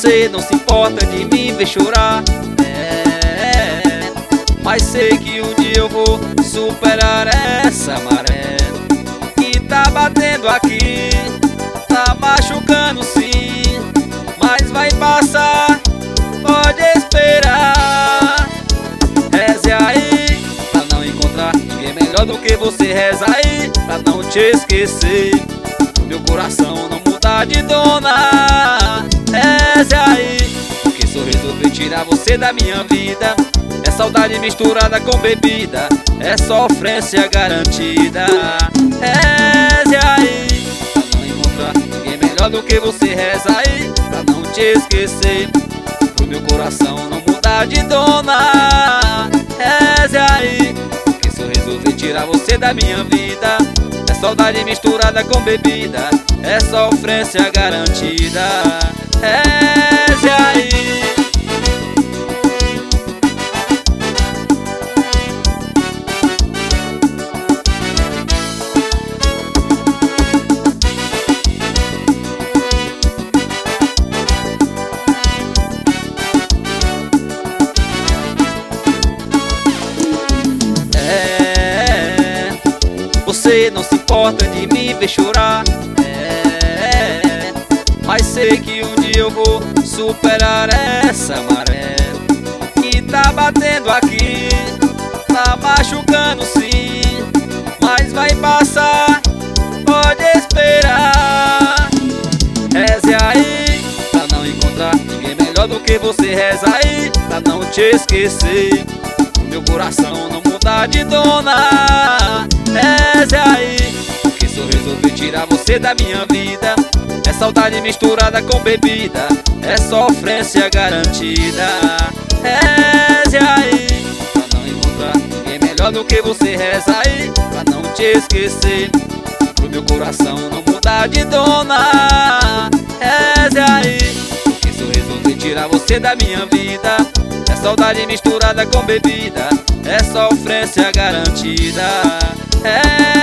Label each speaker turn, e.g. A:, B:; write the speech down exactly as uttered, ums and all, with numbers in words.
A: Você não se importa de me ver chorar, é, mas sei que um dia eu vou superar essa maré que tá batendo aqui, tá machucando sim, mas vai passar, pode esperar. Reze aí pra não encontrar ninguém melhor do que você. Reza aí pra não te esquecer, meu coração não mudar de dona. Reze aí, porque só resolvi tirar você da minha vida. É saudade misturada com bebida, é sofrência garantida. Reze aí pra não encontrar ninguém melhor do que você. Reza aí pra não te esquecer, pro meu coração não mudar de dona. Reze aí, porque só resolvi tirar você da minha vida. É saudade misturada com bebida, é sofrência garantida. Reze aí. Você não se importa de me ver chorar, é, mas sei que um dia eu vou superar essa maré que tá batendo aqui, tá machucando sim, mas vai passar, pode esperar. Reze aí pra não encontrar ninguém melhor do que você. Reza aí pra não te esquecer, meu coração não mudar de dona. Reze aí, porque só resolvi tirar você da minha vida. É saudade misturada com bebida, é sofrência garantida. Reze aí pra não encontrar ninguém melhor do que você. Reza aí pra não te esquecer, pro meu coração não mudar de dona. Reze aí, porque só resolvi tirar você da minha vida. É saudade misturada com bebida, é sofrência garantida. É